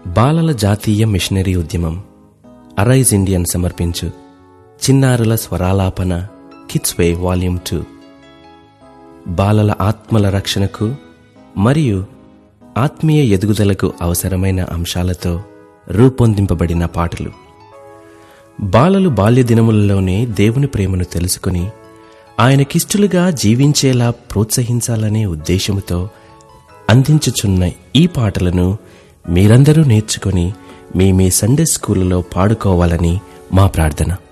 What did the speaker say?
బాలల జాతీయ మిషనరీ ఉద్యమం అరైజ్ ఇండియన్ సమర్పించు చిన్నారుల స్వరాలాపన కిడ్స్ వే వాల్యూమ్ 2 బాలల ఆత్మల రక్షణకు మరియు ఆత్మీయ ఎదుగుదలకు అవసరమైన అంశాలతో రూపొందింపబడిన పాటలు. బాలలు బాల్యదినములలోనే దేవుని ప్రేమను తెలుసుకుని ఆయనకిష్టులుగా జీవించేలా ప్రోత్సహించాలనే ఉద్దేశముతో అందించుచున్న ఈ పాటలను మీరందరూ నేర్చుకుని మీ సండే స్కూలులో పాడుకోవాలని మా ప్రార్థన.